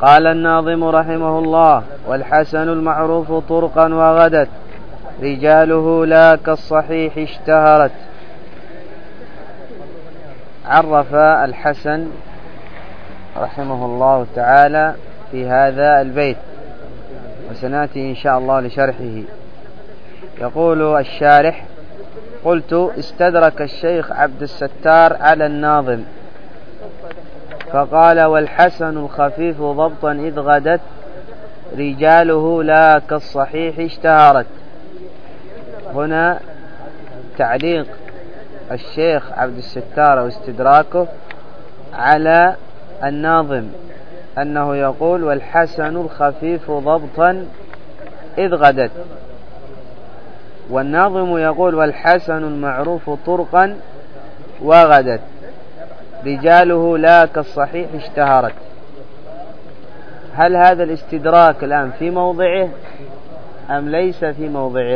قال الناظم رحمه الله: والحسن المعروف طرقا وغدت رجاله لا كالصحيح اشتهرت. عرف الحسن رحمه الله تعالى في هذا البيت، وسنأتي إن شاء الله لشرحه. يقول الشارح: قلت: استدرك الشيخ عبد الستار على الناظم فقال: والحسن الخفيف ضبطا إذ غدت رجاله لا كالصحيح اشتهرت. هنا تعليق الشيخ عبد الستار واستدراكه على الناظم، أنه يقول: والحسن الخفيف ضبطا إذ غدت، والناظم يقول: والحسن المعروف طرقا وغدت رجاله لا كالصحيح اشتهرت. هل هذا الاستدراك الآن في موضعه أم ليس في موضعه؟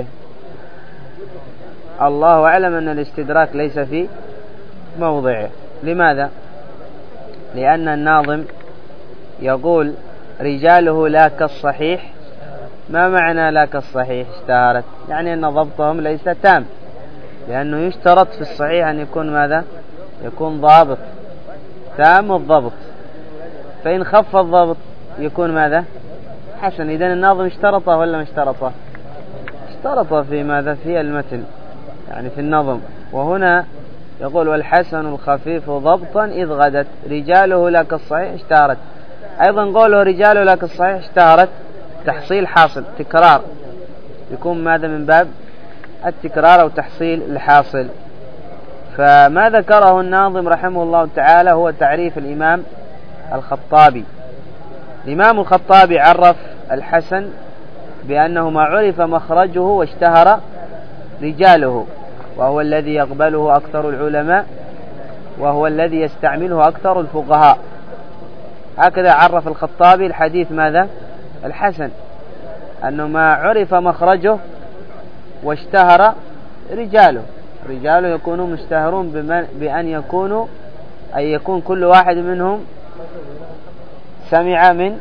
الله أعلم أن الاستدراك ليس في موضعه. لماذا؟ لأن الناظم يقول: رجاله لا كالصحيح. ما معنى لا كالصحيح اشتهرت؟ يعني أن ضبطهم ليس تام، لأنه يشترط في الصحيح أن يكون ماذا؟ يكون ضابط تام الضبط، فإن خف الضبط يكون ماذا؟ حسن. إذن الناظم اشترطه ولا ما اشترطه؟ اشترطه في ماذا؟ في المتن، يعني في النظم. وهنا يقول: والحسن الخفيف ضبطا إذ غدت رجاله لا كالصحيح اشتهرت. أيضا قوله رجاله لا كالصحيح اشتهرت تحصيل حاصل، تكرار، يكون ماذا؟ من باب التكرار أو تحصيل الحاصل. فما ذكره الناظم رحمه الله تعالى هو تعريف الإمام الخطابي. الإمام الخطابي عرف الحسن بأنه ما عرف مخرجه واشتهر رجاله، وهو الذي يقبله أكثر العلماء، وهو الذي يستعمله أكثر الفقهاء. هكذا عرف الخطابي الحديث ماذا؟ الحسن، أنه ما عرف مخرجه واشتهر رجاله. رجاله يكونوا مشتهرون بأن يكونوا، أي يكون كل واحد منهم سمع من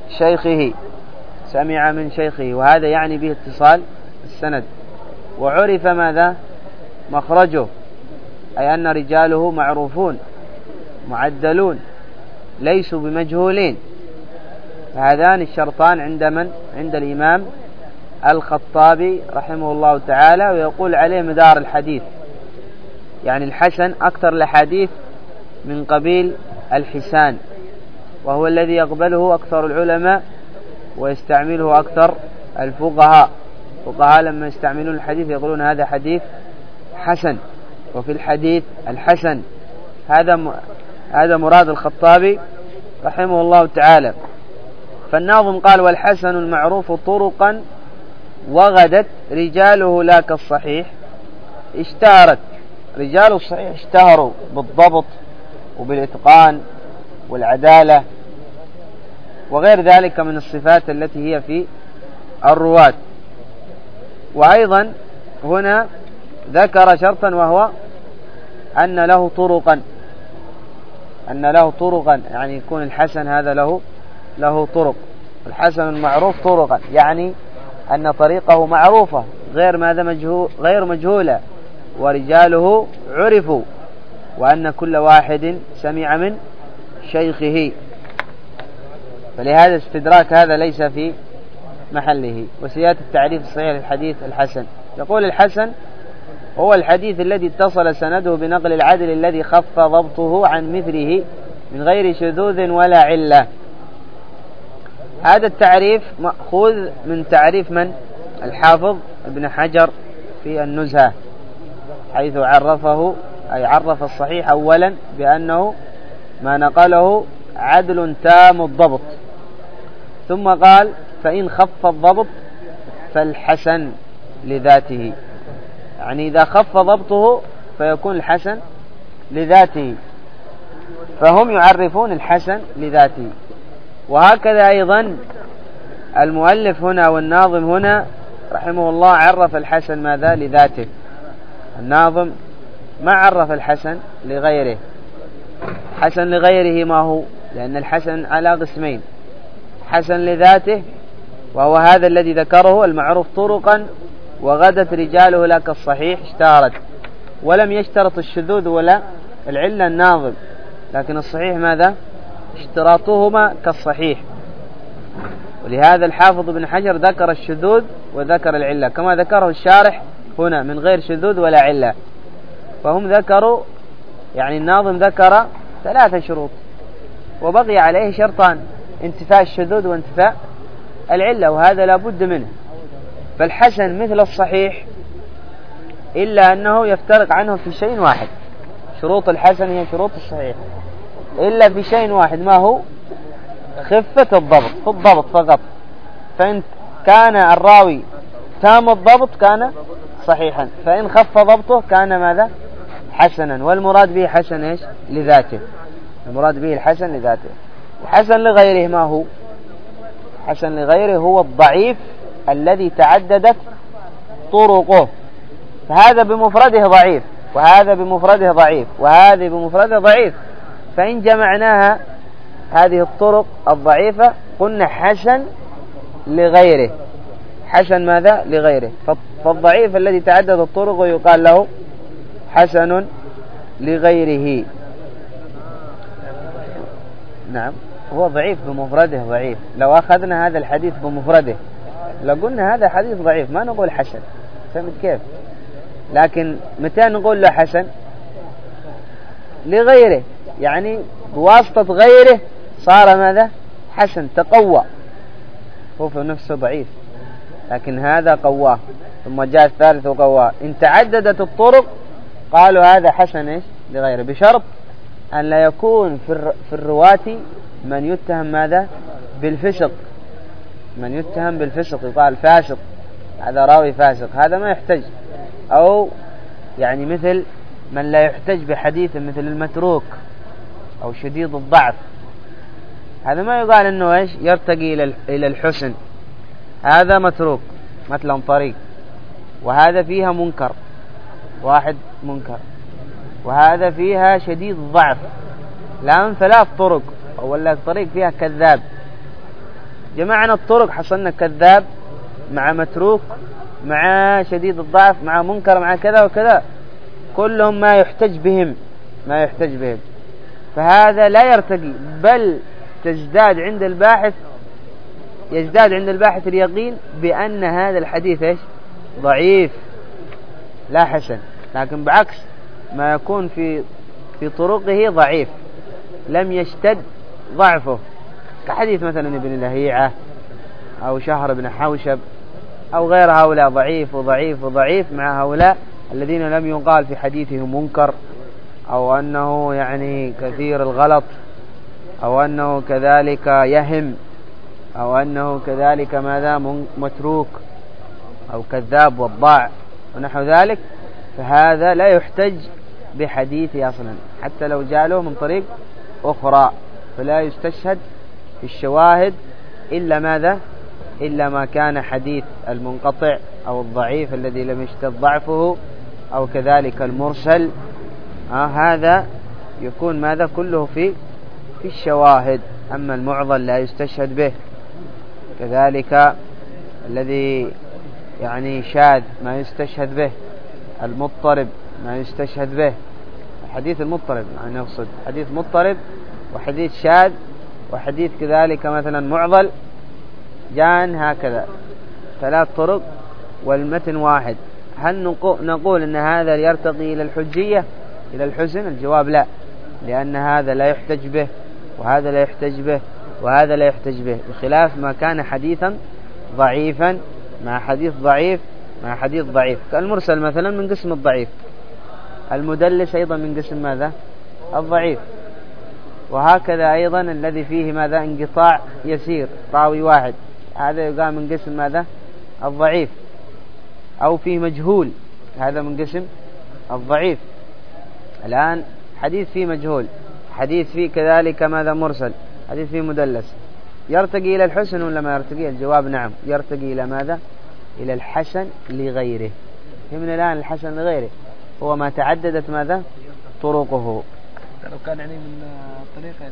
شيخه، وهذا يعني به اتصال السند. وعرف ماذا؟ مخرجه، أي أن رجاله معروفون معدلون ليسوا بمجهولين. هذان الشرطان عند من؟ عند الإمام الخطابي رحمه الله تعالى، ويقول عليه مدار الحديث. يعني الحسن أكثر الحديث من قبيل الحسان، وهو الذي يقبله أكثر العلماء ويستعمله أكثر الفقهاء. الفقهاء لما يستعملون الحديث يقولون هذا حديث حسن، وفي الحديث الحسن. هذا مراد الخطابي رحمه الله تعالى. فالناظم قال: والحسن المعروف طرقا وغدت رجاله لا كالصحيح اشتهرت. رجال الصحيح اشتهروا بالضبط وبالإتقان والعدالة وغير ذلك من الصفات التي هي في الرواة. وأيضا هنا ذكر شرطا، وهو أن له طرقا، يعني يكون الحسن هذا له طرق. الحسن المعروف طرقا، يعني أن طريقه معروفة غير مجهولة، ورجاله عرفوا، وأن كل واحد سمع من شيخه. فلهذا استدراك هذا ليس في محله. وسيأتي التعريف الصحيح للحديث الحسن. يقول: الحسن هو الحديث الذي اتصل سنده بنقل العدل الذي خف ضبطه عن مثله من غير شذوذ ولا علة. هذا التعريف مأخوذ من تعريف من؟ الحافظ ابن حجر في النزهة، حيث عرف الصحيح أولا بأنه ما نقله عدل تام الضبط، ثم قال: فإن خف الضبط فالحسن لذاته. يعني إذا خف ضبطه فيكون الحسن لذاته، فهم يعرفون الحسن لذاته. وهكذا أيضا المؤلف هنا والناظم هنا رحمه الله عرف الحسن ماذا؟ لذاته. الناظم ما عرف الحسن لغيره. حسن لغيره ما هو؟ لأن الحسن على قسمين: حسن لذاته، وهو هذا الذي ذكره المعروف طرقا وغدت رجاله لا كالصحيح اشتهرت، ولم يشترط الشذوذ ولا العلة الناظم، لكن الصحيح ماذا؟ اشتراطهما كالصحيح. ولهذا الحافظ بن حجر ذكر الشذوذ وذكر العلة كما ذكره الشارح هنا من غير شذوذ ولا علة. فهم ذكروا يعني الناظم ذكر 3 شروط وبقي عليه شرطان: انتفاء الشذوذ وانتفاء العلة، وهذا لا بد منه. فالحسن مثل الصحيح إلا أنه يفترق عنه في شيء واحد. شروط الحسن هي شروط الصحيح إلا في شيء واحد، ما هو؟ خفة الضبط، في الضبط فقط. فإن كان الراوي تام الضبط كان صحيحا، فإن خف ضبطه كان ماذا؟ حسنا. والمراد به حسن إيش؟ لذاته. المراد به الحسن لذاته. الحسن لغيره ما هو؟ حسن لغيره هو الضعيف الذي تعددت طرقه، فهذا بمفرده ضعيف، وهذا بمفرده ضعيف، وهذه بمفرده ضعيف، فإن جمعناها هذه الطرق الضعيفة قلنا حسن لغيره. حسن ماذا؟ لغيره. فالضعيف الذي تعدد الطرق يقال له حسن لغيره. نعم، هو ضعيف بمفرده ضعيف. لو أخذنا هذا الحديث بمفرده لقلنا هذا حديث ضعيف، ما نقول حسن. فهمت كيف؟ لكن متى نقول له حسن؟ لغيره، يعني بواسطة غيره صار ماذا؟ حسن، تقوى. هو في نفسه ضعيف لكن هذا قواه، ثم جاء الثالث وقواه. إن تعددت الطرق قالوا هذا حسن إيش؟ لغيره، بشرط أن لا يكون في الرواة من يتهم ماذا؟ بالفسق. من يتهم بالفسق يقال فاسق، هذا راوي فاسق، هذا ما يحتج. أو يعني مثل من لا يحتج بحديث مثل المتروك أو شديد الضعف، هذا ما يقال أنه إيش؟ يرتقي إلى الحسن. هذا متروك مثلا طريق، وهذا فيها منكر، واحد منكر، وهذا فيها شديد الضعف، الآن 3 طرق، ولا طريق فيها كذاب. جمعنا الطرق حصلنا كذاب مع متروك مع شديد الضعف مع منكر مع كذا وكذا، كلهم ما يحتج بهم، ما يحتج بهم. فهذا لا يرتقي، بل تزداد عند الباحث، يزداد عند الباحث اليقين بأن هذا الحديث إيش؟ ضعيف لا حسن. لكن بعكس ما يكون في طرقه ضعيف لم يشتد ضعفه، كحديث مثلا ابن لهيعة أو شهر بن حوشب أو غير هؤلاء، ضعيف وضعيف وضعيف، مع هؤلاء الذين لم يقال في حديثهم منكر، أو أنه يعني كثير الغلط، أو أنه كذلك يهم، أو أنه كذلك ماذا؟ متروك أو كذاب وضاع ونحو ذلك. فهذا لا يحتج بحديثه أصلا حتى لو جاء له من طريق أخرى، فلا يستشهد في الشواهد إلا ماذا؟ إلا ما كان حديث المنقطع أو الضعيف الذي لم يشتد ضعفه، أو كذلك المرسل. هذا يكون ماذا؟ كله في الشواهد. أما المعضل لا يستشهد به. كذلك الذي يعني شاذ ما يستشهد به، المضطرب ما يستشهد به. حديث المضطرب يعني نقصد حديث مضطرب وحديث شاذ وحديث كذلك مثلا معضل، جان هكذا 3 طرق والمتن واحد. هل نقول أن هذا يرتقي إلى الحجية إلى الحسن؟ الجواب لا، لأن هذا لا يحتج به وهذا لا يحتج به وهذا لا يحتج به، بخلاف ما كان حديثا ضعيفا مع حديث ضعيف مع حديث ضعيف، كالمرسل مثلا من قسم الضعيف، المدلس أيضا من قسم ماذا؟ الضعيف. وهكذا أيضا الذي فيه ماذا؟ انقطاع يسير، راوي واحد، هذا يقال من قسم ماذا؟ الضعيف. أو فيه مجهول، هذا من قسم الضعيف. الآن حديث فيه مجهول، حديث فيه كذلك ماذا؟ مرسل، حديث فيه مدلس، يرتقي إلى الحسن ولا ما يرتقي؟ الجواب نعم، يرتقي إلى ماذا؟ إلى الحسن لغيره. فهمنا الآن الحسن لغيره هو ما تعددت ماذا؟ طرقه. لو كان يعني من طريق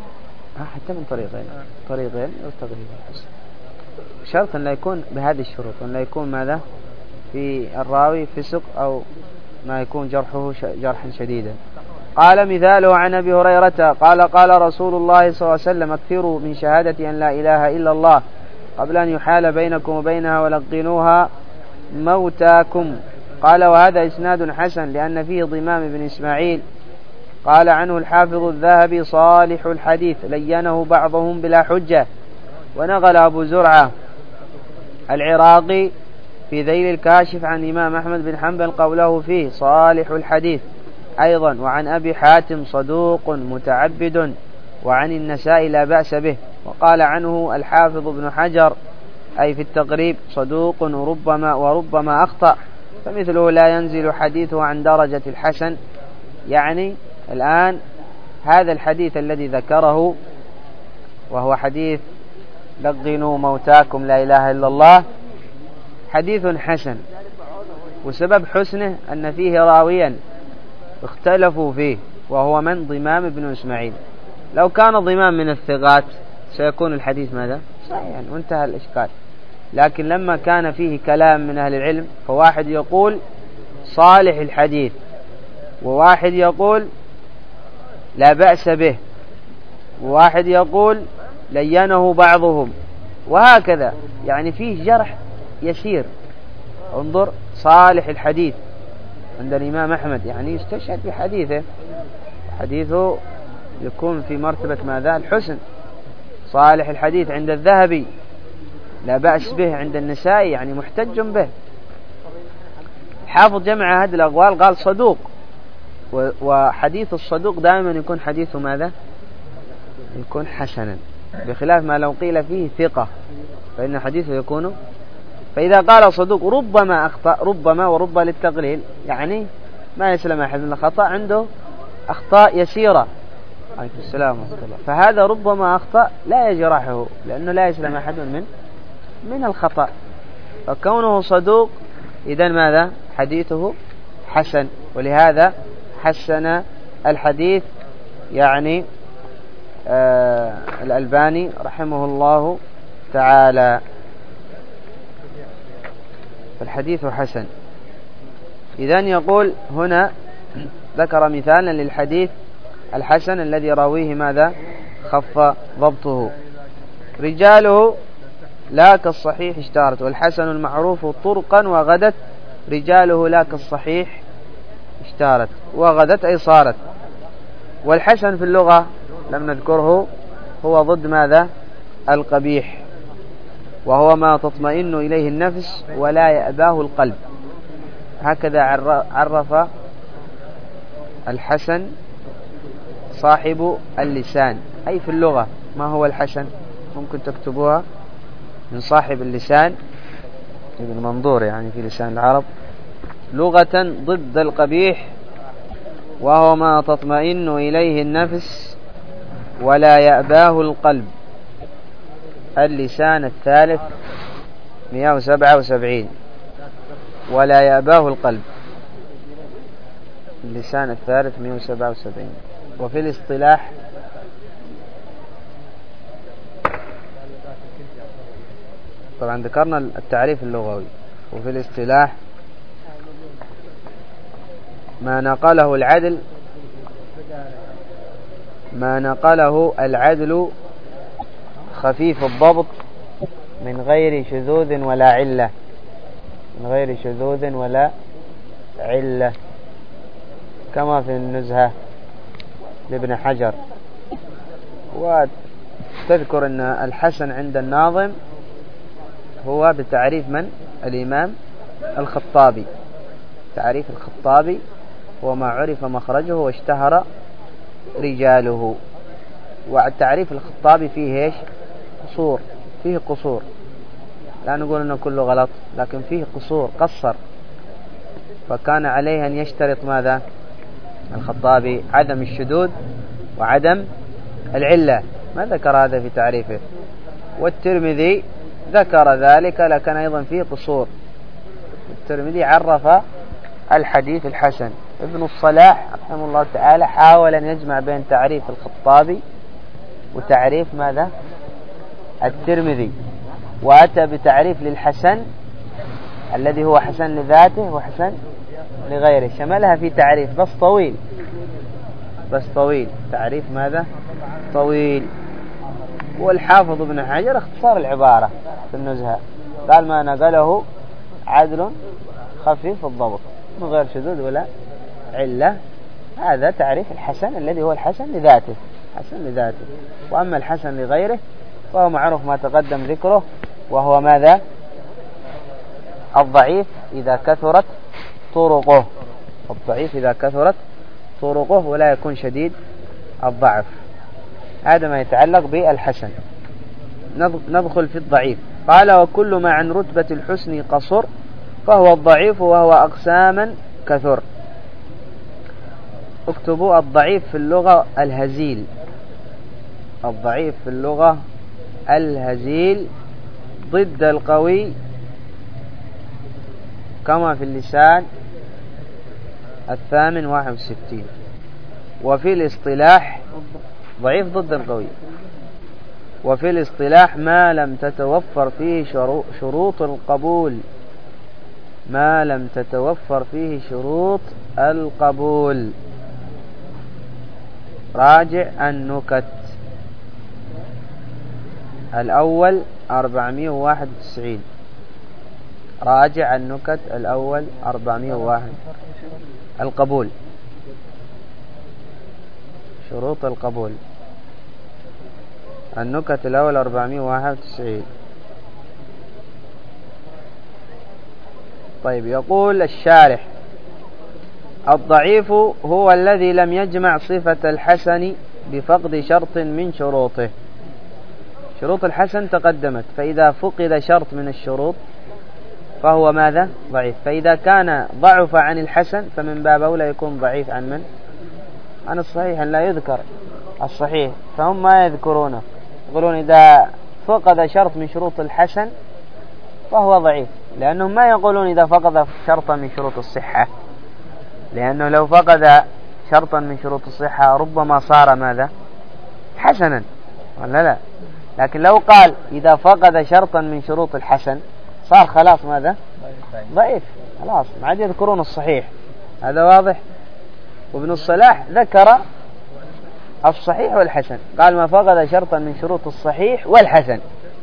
حتى من طريقين أو تغريب شرط أن لا يكون بهذه الشروط، أن لا يكون ماذا في الراوي فسق أو ما يكون جرحه جرحا شديدا. قال مثاله عن أبي هريرة قال قال رسول الله صلى الله عليه وسلم اكثروا من شهادة أن لا إله إلا الله قبل أن يحال بينكم وبينها ولقنوها موتاكم. قال وهذا إسناد حسن لأن فيه ضمام بن إسماعيل. قال عنه الحافظ الذهبي صالح الحديث لينه بعضهم بلا حجة. ونقل أبو زرعة العراقي في ذيل الكاشف عن إمام أحمد بن حنبل قوله فيه صالح الحديث أيضا. وعن أبي حاتم صدوق متعبد. وعن النسائي لا بأس به. وقال عنه الحافظ ابن حجر أي في التقريب صدوق وربما أخطأ فمثله لا ينزل حديثه عن درجة الحسن. يعني الآن هذا الحديث الذي ذكره وهو حديث لقنوا موتاكم لا إله إلا الله حديث حسن، وسبب حسنه أن فيه راويا اختلفوا فيه وهو من ضمام بن إسماعيل. لو كان ضمام من الثقات سيكون الحديث ماذا صحيحا وانتهى الإشكال. لكن لما كان فيه كلام من أهل العلم فواحد يقول صالح الحديث وواحد يقول لا بأس به وواحد يقول لينه بعضهم وهكذا، يعني فيه جرح يسير. انظر صالح الحديث عند الإمام أحمد يعني يستشهد بحديثه، حديثه يكون في مرتبة ماذا الحسن. صالح الحديث عند الذهبي لا بأس به عند النسائي يعني محتج به. حافظ جمع هذه الأقوال قال صدوق، وحديث الصدوق دائما يكون حديثه ماذا يكون حسنا، بخلاف ما لو قيل فيه ثقة فإن حديثه يكون. فإذا قال صدوق ربما أخطأ ربما ورب للتقليل يعني ما يسلم أحد من الخطأ، عنده أخطاء يسيرة عليكم السلام ورحمة الله، فهذا ربما أخطأ لا يجرحه لأنه لا يسلم أحد من الخطأ. فكونه صدوق إذن ماذا حديثه حسن، ولهذا حسن الحديث يعني الألباني رحمه الله تعالى. الحديث حسن. إذن يقول هنا ذكر مثالا للحديث الحسن الذي راويه ماذا خف ضبطه. رجاله لا كالصحيح اشتهرت، والحسن المعروف طرقا وغدت رجاله لا كالصحيح اشتهرت، وغدت أي صارت. والحسن في اللغة لم نذكره هو ضد ماذا القبيح، وهو ما تطمئن إليه النفس ولا يأباه القلب. هكذا عرف الحسن صاحب اللسان، أي في اللغة ما هو الحسن ممكن تكتبوها من صاحب اللسان ابن منظور يعني في لسان العرب، لغة ضد القبيح وهو ما تطمئن إليه النفس ولا يأباه القلب. اللسان الثالث 177 ولا يأباه القلب، اللسان الثالث 177. وفي الاصطلاح طبعا ذكرنا التعريف اللغوي، وفي الاصطلاح ما نقله العدل خفيف الضبط من غير شذوذ ولا علة، كما في النزهة لابن حجر. وتذكر أن الحسن عند الناظم هو بتعريف من الإمام الخطابي. تعريف الخطابي هو ما عرف مخرجه واشتهر رجاله. والتعريف الخطابي فيه ايش فيه قصور، لا نقول انه كله غلط لكن فيه قصور، قصر. فكان عليه ان يشترط ماذا الخطابي عدم الشذوذ وعدم العلة، ما ذكر هذا في تعريفه. والترمذي ذكر ذلك لكن أيضا فيه قصور. الترمذي عرف الحديث الحسن. ابن الصلاح رحمه الله تعالى حاول أن يجمع بين تعريف الخطابي وتعريف ماذا؟ الترمذي، وأتى بتعريف للحسن الذي هو حسن لذاته وحسن لغيره، شملها في تعريف بس طويل، تعريف ماذا؟ طويل. والحافظ ابن حجر اختصار العبارة في النزهة، قال ما نقله عدل خفيف الضبط من غير شذوذ ولا علة. هذا تعريف الحسن الذي هو الحسن لذاته، وأما الحسن لغيره فهو معروف ما تقدم ذكره، وهو ماذا؟ الضعيف إذا كثرت طرقه ولا يكون شديد الضعف. هذا ما يتعلق بالحسن. ندخل في الضعيف. قال وكل ما عن رتبة الحسن قصر فهو الضعيف وهو أقساما كثر. اكتبوا الضعيف في اللغة الهزيل، ضد القوي كما في اللسان 61. وفي الاصطلاح ضعيف ضد القوي، وفي الاصطلاح ما لم تتوفر فيه شروط القبول. راجع النكت الأول 491. راجع النكت الأول 401. القبول، شروط القبول، النكت الأول 491. طيب، يقول الشارح الضعيف هو الذي لم يجمع صفة الحسن بفقد شرط من شروطه. شروط الحسن تقدمت، فإذا فقد شرط من الشروط فهو ماذا؟ ضعيف. فإذا كان ضعف عن الحسن فمن باب أولى يكون ضعيف عن من؟ عن الصحيح، أن لا يذكر الصحيح. فهم ما يذكرونه، يقولون إذا فقد شرط من شروط الحسن فهو ضعيف، لأنهم ما يقولون إذا فقد شرطا من شروط الصحة، لأنه لو فقد شرطا من شروط الصحة ربما صار ماذا؟ حسنا، ولا لا؟ لكن لو قال إذا فقد شرطا من شروط الحسن صار خلاص ماذا؟ ضعيف، خلاص ما عاد يذكرون الصحيح. هذا واضح. وابن الصلاح ذكر الصحيح والحسن، قال ما فقد شرطا من شروط الصحيح والحسن،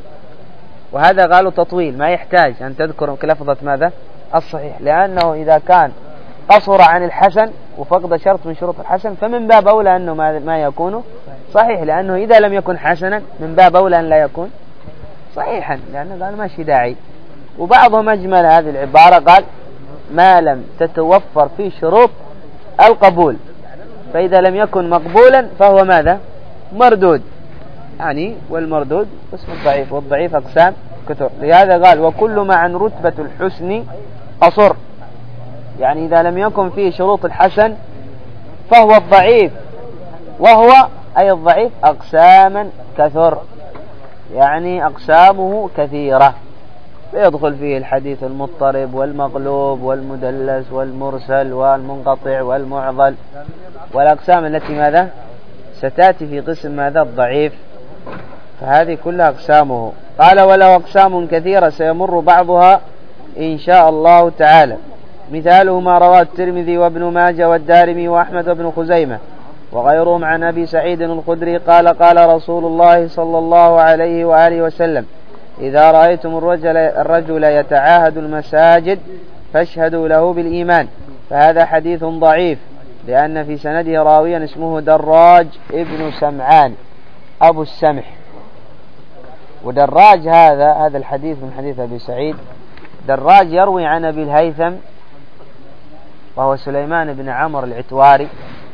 وهذا قالوا تطويل، ما يحتاج أن تذكر كلفظة ماذا؟ الصحيح، لأنه إذا كان قصر عن الحسن وفقد شرط من شروط الحسن فمن باب أولى أنه ما يكون صحيح، لأنه إذا لم يكن حسنا من باب أولى أن لا يكون صحيحا، لأنه قال ماشي داعي. وبعضهم أجمل هذه العبارة، قال ما لم تتوفر فيه شروط القبول، فإذا لم يكن مقبولا فهو ماذا؟ مردود. يعني والمردود اسم الضعيف، والضعيف أقسام كثر. لهذا قال وكل ما عن رتبة الحسن قصر، يعني إذا لم يكن فيه شروط الحسن فهو الضعيف، وهو أي الضعيف أقساما كثر، يعني أقسامه كثيرة، فيدخل فيه الحديث المضطرب والمقلوب والمدلس والمرسل والمنقطع والمعضل، والأقسام التي ماذا؟ ستأتي في قسم ماذا؟ الضعيف. فهذه كلها أقسامه. قال وله أقسام كثيرة سيمر بعضها إن شاء الله تعالى. مثاله ما رواه الترمذي وابن ماجه والدارمي وأحمد بن خزيمة وغيرهم عن أبي سعيد الخدري قال قال رسول الله صلى الله عليه وآله وسلم إذا رأيتم الرجل يتعاهد المساجد فاشهدوا له بالإيمان. فهذا حديث ضعيف، لأن في سنده راويا اسمه دراج ابن سمعان أبو السمح. ودراج هذا الحديث من حديث أبي سعيد. دراج يروي عن أبي الهيثم وهو سليمان بن عمرو العتواري،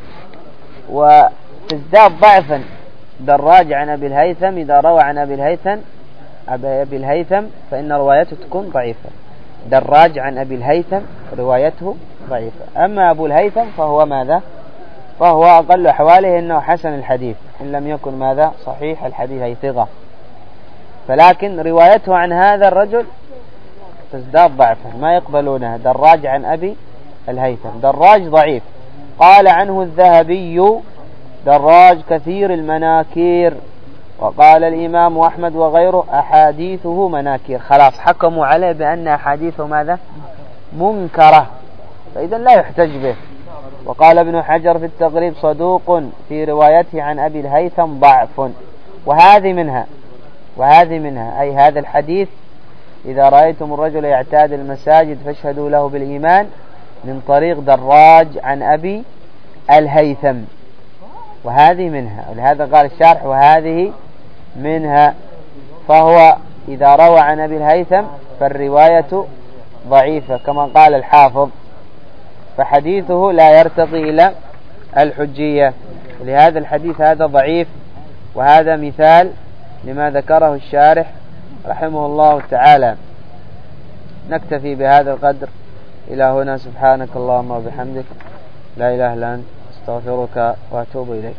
وتزداد ضعفا دراج عن أبي الهيثم إذا روى عن أبي الهيثم فإن روايته تكون ضعيفة. دراج عن أبي الهيثم روايته ضعيفة. أما أبو الهيثم فهو ماذا؟ فهو أقل أحواله أنه حسن الحديث إن لم يكن ماذا؟ صحيح الحديث أي ثقة، فلكن روايته عن هذا الرجل تزداد ضعفا، ما يقبلونها. دراج عن أبي الهيثم، دراج ضعيف. قال عنه الذهبي دراج كثير المناكير وقال الإمام أحمد وغيره أحاديثه مناكير، خلاص حكموا عليه بأن أحاديثه ماذا؟ منكرة، فإذا لا يحتج به. وقال ابن حجر في التقريب صدوق في روايته عن أبي الهيثم ضعف، وهذه منها أي هذا الحديث: إذا رأيتم الرجل يعتاد المساجد فاشهدوا له بالإيمان، من طريق دراج عن أبي الهيثم، وهذه منها، ولهذا قال الشارح وهذه منها. فهو إذا روى عن أبي الهيثم فالرواية ضعيفة كما قال الحافظ، فحديثه لا يرتقي إلى الحجية، ولهذا الحديث هذا ضعيف. وهذا مثال لما ذكره الشارح رحمه الله تعالى. نكتفي بهذا القدر إلى هنا. سبحانك اللهم وبحمدك، لا إله إلا أنت، استغفرك وأتوب إليك.